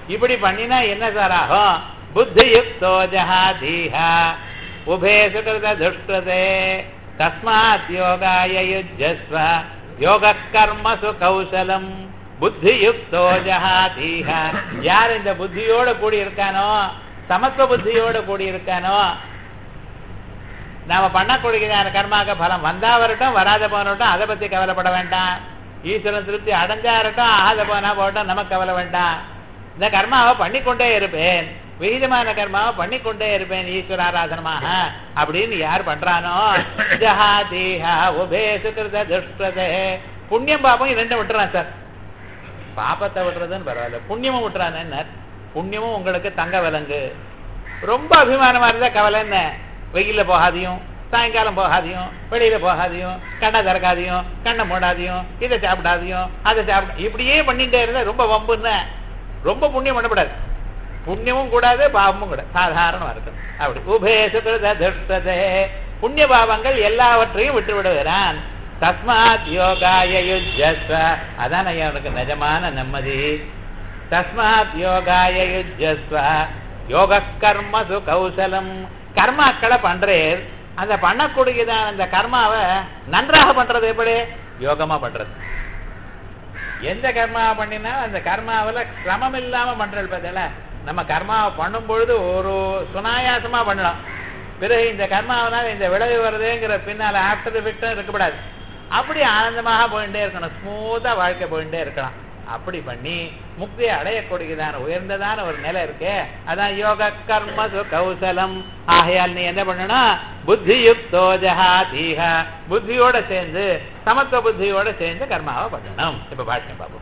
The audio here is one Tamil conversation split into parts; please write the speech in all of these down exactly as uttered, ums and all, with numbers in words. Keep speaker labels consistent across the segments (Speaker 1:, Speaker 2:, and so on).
Speaker 1: இப்படி பண்ணினா என்ன சார் ஆகும்? புத்தியுக்தோ ஜஹாதீஹா உபே சுகிருத துஷ்கிருதே தஸ்மாத் யோகாய யுஜ்ஜஸ்வ யோக கர்மசு கௌசலம் புத்தியுக்தோ ஜஹாதீஹா. யார் இந்த புத்தியோட கூடி இருக்கானோ, சமத்துவ புத்தியோட கூடி இருக்கானோ, நாம பண்ணக்கூடியதான கர்மாக பலம் வந்தா வரட்டும் வராத போனட்டும் அதை பத்தி கவலைப்பட வேண்டாம். ஈஸ்வரன் திருப்தி அடைஞ்சா இருக்கட்டும் ஆகாத போனா போட்டோம் நமக்கு கவலை வேண்டாம். இந்த கர்மாவை பண்ணிக்கொண்டே இருப்பேன், விகிதமான கர்மாவை பண்ணிக்கொண்டே இருப்பேன் ஈஸ்வர ஆராதனமாக அப்படின்னு யார் பண்றானோ ஜஹாதீஹா உபே சுகிருத துஷ்கிருதே. புண்ணியம் பாப்பம் இரண்டும் விட்டுறான் சார். பாப்பத்தை விட்டுறதுன்னு பரவாயில்ல, புண்ணியமும் விட்டுறான். என்ன புண்ணியமும் உங்களுக்கு தங்க விலங்கு. ரொம்ப அபிமானமா இருந்தா கவலை என்ன? வெயில போகாதையும் சாயங்காலம் போகாதையும் வெளியில போகாதையும் கண்ணை திறக்காதையும் கண்ணை மூடாதையும் இதை சாப்பிடாதையும் அதை சாப்பிட இப்படியே பண்ணிட்டே இருந்தா ரொம்ப வம்புன்னு. ரொம்ப புண்ணியம் பண்ணக்கூடாது, புண்ணியமும் கூடாது பாவமும் கூடாது, சாதாரணமா இருக்கும். அப்படி உபே சுகிருத துஷ்கிருதே புண்ணிய பாவங்கள் எல்லாவற்றையும் விட்டு விடுகிறான். தஸ்மாத் யோகாய யுஜ்ஜஸ்வ அதான் அவனுக்கு நிஜமான நிம்மதி. தஸ்மாத் யோகாய யுஜ்ஜஸ்வ யோக கர்மசு கௌசலம். கர்மாக்களை பண்றேன், அந்த பண்ணக்கூடியதான அந்த கர்மாவை நன்றாக பண்றது எப்படி? யோகமா பண்றது. எந்த கர்மாவை பண்ணினா அந்த கர்மாவில சிரமம் இல்லாம பண்றது பார்த்தல. நம்ம கர்மாவை பண்ணும் பொழுது ஒரு சுனாயாசமா பண்ணலாம். பிறகு இந்த கர்மாவனால இந்த விளைவு வருதுங்கிற பின்னால ஆஃப்டர் எஃபெக்டும் இருக்கக்கூடாது. அப்படி ஆனந்தமாக போயிட்டே இருக்கணும், ஸ்மூத்தா வாழ்க்கை போயிட்டே இருக்கலாம். அப்படி பண்ணி முக்தியை அடையக்கூடியதான உயர்ந்ததான ஒரு நிலை இருக்கு. அதான் யோக கர்மசு கௌசலம். ஆகையால் நீ என்ன பண்ணணும்? புத்தியுக்தோ ஜஹாதீஹா புத்தியோட சேர்ந்து சமத்துவ புத்தியோட சேர்ந்து கர்மாவை பண்ணணும். இப்ப பாஷ்யம் பார்ப்போம்.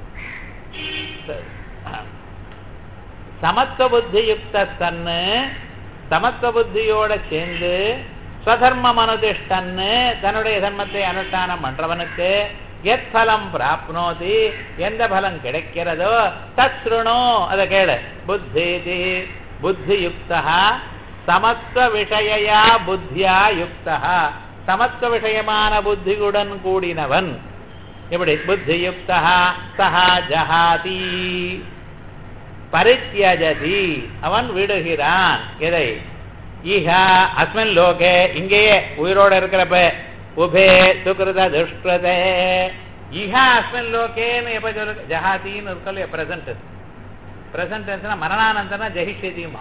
Speaker 1: சமத்துவ புத்தியுக்த தன்னு சமத்துவ புத்தியோட சேர்ந்து ஸ்வதர்மம் அனுதிஷ்டன்னு தன்னுடைய தர்மத்தை அனுஷ்டானம் பண்றவனுக்கு எத் பலம் பிராப்னோதி எந்த பலம் கிடைக்கிறதோ தத் ஸ்ருணு அதை கேளு. புத்தி புத்தியுக்தா சமத்துவ விஷயா புத்தியா யுக்தா சமத்துவ விஷயமான புத்தியுடன் கூடினவன். எப்படி? புத்தியுக்தா சஹா ஜஹாதி பரித்யஜதி அவன் விடுகிறான். எதை? ஈஹா அஸ்மின் லோகே இங்கேயே உயிரோட இருக்கிறப்ப உபே சுகிருத துஷ்கிருதே ஈஹா அஸ்மின் லோகேன்னு எப்ப சொல்லு? ஜஹாத்தின்னு இருக்கல பிரசன்ட் பிரசன்ட் டென்ஸ்னா மரணானந்தனா ஜெயிஷதியுமா.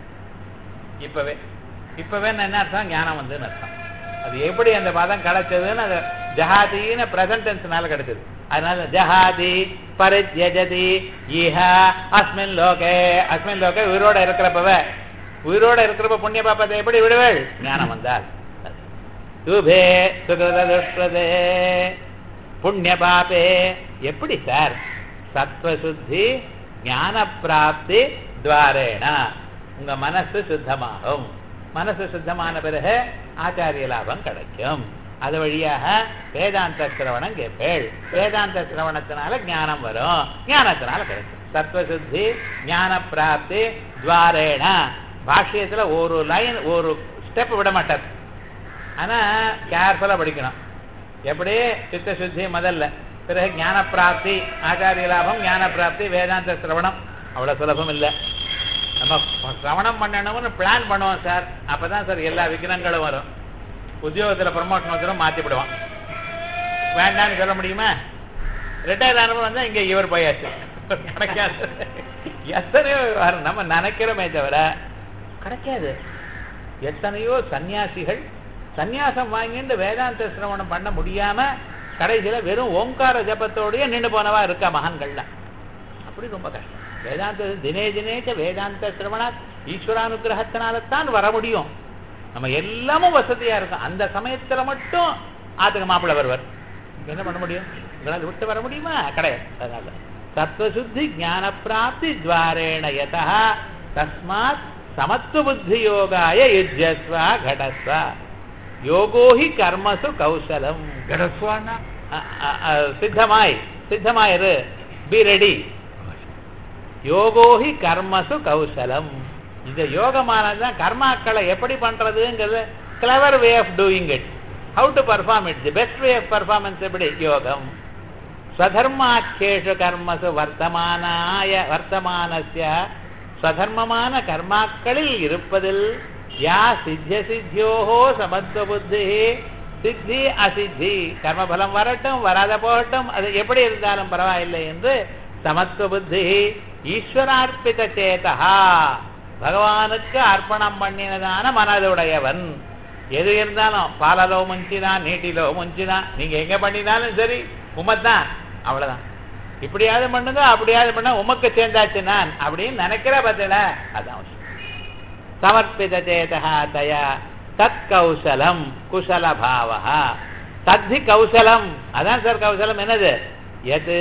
Speaker 1: இப்பவே இப்பவே என்ன அர்த்தம்? ஞானம் வந்துன்னு அர்த்தம். அது எப்படி அந்த பதம் கிடைச்சதுன்னு அது ஜஹாதின்னு பிரசன்ட் டென்ஸ்னால கிடைச்சது. அதனால ஜஹாதி பரித்யஜதி ஈஹா அஸ்மின் லோகே அஸ்மின் லோகே உயிரோட இருக்கிறப்பவே உயிரோட இருக்கிறப்ப புண்ணிய பாப்பத்தை எப்படி விடுவேள்? ஞானம் வந்தால். உபே சுகிருத துஷ்கிருதே புண்ணிய பாபே எப்படி சார்? சத்வசுத்தி ஞான பிராப்தி துவாரேன உங்க மனசு சுத்தமாகும். மனசு சுத்தமான பிறகு ஆச்சாரிய லாபம் கிடைக்கும். அது வழியாக வேதாந்த சிரவணம் கேட்பேள். வேதாந்த சிரவணத்தினால ஞானம் வரும், ஞானத்தினால கிடைக்கும். சத்வசுத்தி ஞான பிராப்தி துவாரேன பாஷ்யத்துல ஒரு லைன் ஒரு ஸ்டெப் விட மாட்டார். ஆனா கேர்ஃபுல்லா படிக்கணும். எப்படி? சித்த சுத்தி முதல்ல, பிறகு ஞான பிராப்தி ஆச்சாரிய லாபம், ஞான பிராப்தி வேதாந்த சிரவணம். அவ்வளவு சுலபம் இல்லை. நம்ம சிரவணம் பண்ணணும்னு பிளான் பண்ணுவோம் சார், அப்பதான் சார் எல்லா விக்னங்களும் வரும். உத்தியோகத்துல ப்ரமோஷன் வச்சுரும் மாத்திவிடுவான். வேண்டாம்னு சொல்ல முடியுமா? ரிட்டையர் ஆனவங்க வந்தா இங்க இவர் போயாச்சு கிடைக்காது. எத்தனையோ நம்ம நினைக்கிறோமே தவிர கிடைக்காது. எத்தனையோ சன்னியாசிகள் சன்னியாசம் வாங்கிட்டு வேதாந்த சிரவணம் பண்ண முடியாம கடைசியில வெறும் ஓங்கார ஜபத்தோடய நின்று போனவா இருக்கா மகான்கள்ல. அப்படி ரொம்ப கஷ்டம். வேதாந்த தினே தினேச்ச வேதாந்த சிரவணா ஈஸ்வரானுகிரகத்தினால்தான் வர முடியும். நம்ம எல்லாமும் வசதியா இருக்கும். அந்த சமயத்துல மட்டும் ஆத்துக்கு மாப்பிள்ள வருவர். என்ன பண்ண முடியும்? உங்களால் விட்டு வர முடியுமா? கிடையாது. அதனால தத்துவசுத்தி ஞான பிராப்தி துவாரேண யதா தஸ்மாத் சமத்துவ புத்தி யோகாய யுஜ்யஸ்வ கடஸ்வ யோகோஹி கர்மசு கௌசலம். கடஸ்வானா சித்தமாய் சித்தமாயிரு, பி ரெடி. யோகோஹி கர்மசு கௌசலம். இந்த யோகமானதுதான் கர்மாக்களை எப்படி பண்றதுங்கிறது clever way of doing it. How to perform it, the best way of performance எப்படி? யோகம். ஸ்வதர்மாட்சேஷு கர்மசு வர்த்தமானாய வர்த்தமானஸ்ய ஸ்வதர்மமான கர்மாக்களில் இருப்பதில் யா சித்திய சித்தியோஹோ சமத்துவ புத்தி சித்தி அசித்தி கர்மபலம் வரட்டும் வராத போகட்டும் அது எப்படி இருந்தாலும் பரவாயில்லை என்று சமத்துவ புத்தி ஈஸ்வரார்ப்பித சேதா பகவானுக்கு அர்ப்பணம் பண்ணினதான மனதுடையவன். எது இருந்தாலும் பாலலோ முஞ்சினா நீட்டிலோ முஞ்சினா நீங்க எங்க பண்ணினாலும் சரி உமத்தான், அவ்வளவுதான். இப்படியாவது பண்ணுங்க அப்படியாவது பண்ண உமக்கு சேர்ந்தாச்சு நான் அப்படின்னு நினைக்கிற பதில அதான் சமர்ப்பித சேதா தயா தத் கௌசலம் குசல பாவா தத்தி கௌசலம். அதான் சார் கௌசலம் என்னது? எது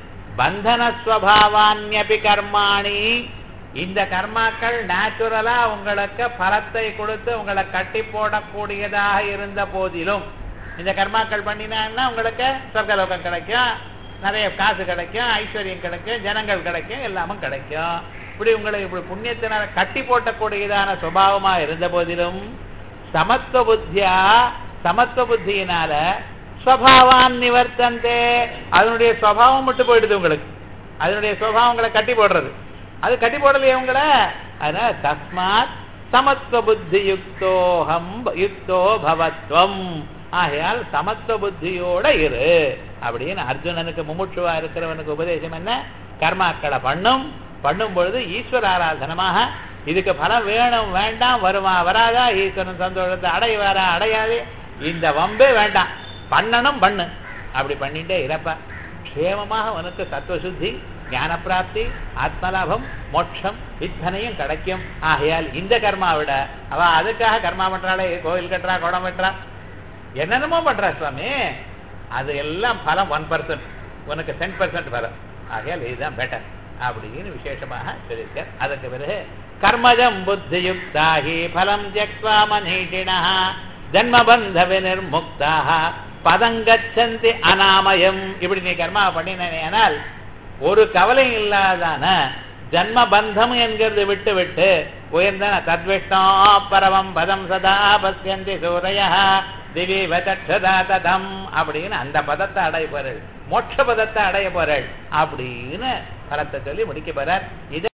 Speaker 1: பந்தனஸ்வபாவான்யபி கர்மாணி, இந்த கர்மாக்கள் நேச்சுரலா உங்களுக்கு பலத்தை கொடுத்து உங்களை கட்டி போடக்கூடியதாக இருந்த போதிலும் இந்த கர்மாக்கள் பண்ணினா உங்களுக்கு சொர்க்கலோகம் கிடைக்கும், நிறைய காசு கிடைக்கும், ஐஸ்வர்யம் கிடைக்கும், ஜனங்கள் கிடைக்கும், எல்லாமும் கிடைக்கும். இப்படி உங்களுக்கு இப்படி புண்ணியத்தினால கட்டி போட்டக்கூடியதான சுபாவமா இருந்த போதிலும் சமத்துவ புத்தியா சமத்துவ புத்தியினால ஸ்வபாவான் நிவர்த்தந்தே, அதனுடைய சுபாவம் மட்டும் போயிடுது உங்களுக்கு. அதனுடைய சுபாவம் உங்களை கட்டி போடுறது, அது கட்டி போடலையே உங்களை. அதனால தஸ்மாத் சமத்துவ புத்தி யுக்தோஹம் யுக்தோ பவத்வம், ஆகையால் சமத்துவ புத்தியோட இரு அப்படின்னு அர்ஜுனனுக்கு முமுட்சுவா இருக்கிறவனுக்கு உபதேசம் என்ன? கர்மாக்களை பண்ணும் பண்ணும் பொழுது ஈஸ்வர ஆராதனமாக இதுக்கு பலம் வேணும் வேண்டாம் வருமா வராதா ஈஸ்வரன் சந்தோஷத்தை அடைவாரா அடையாது இந்த வம்பே வேண்டாம், பண்ணணும் பண்ணு, அப்படி பண்ணிட்டே இருப்ப க்ஷேமமாக உனக்கு சத்துவசுத்தி ஞான பிராப்தி ஆத்மலாபம் மோட்சம் இத்தனையும் கிடைக்கும். ஆகையால் இந்த கர்மா விட அவ அதுக்காக கர்மா பண்றாளே, கோவில் கட்டுறா குடம் வெட்டுறா என்னென்னமோ பண்றா சுவாமி, அது எல்லாம் பலம் ஒன் பர்சன்ட் உனக்கு டென் பர்சன்ட் பலம். ஆகையால் இதுதான் பெட்டர் அப்படின்னு விசேஷமாக சொல்லியிருக்க. அதுக்கு பிறகு கர்மஜம் புத்தியுக்தாஹி பலம் ஜக்வா மனீஷிணா ஜன்மபந்த விநிர்முக்தாக பதங்கச்சந்தி அநாமயம். இப்படி நீ கர்மா பண்ணினால் ஒரு கவலை இல்லாதான ஜன்மபந்தம் என்கிறது விட்டு விட்டு உயர்ந்தன தத்விஷ்ணோ பரமம் பதம் சதா பஸ்யந்தி சூரிய திவி வதக்ஷதா ததம் அப்படின்னு அந்த பதத்தை அடைய போறாள், மோட்ச பதத்தை அடைய போறாள் அப்படின்னு பலத்தை சொல்லி முடிக்க போறார். இது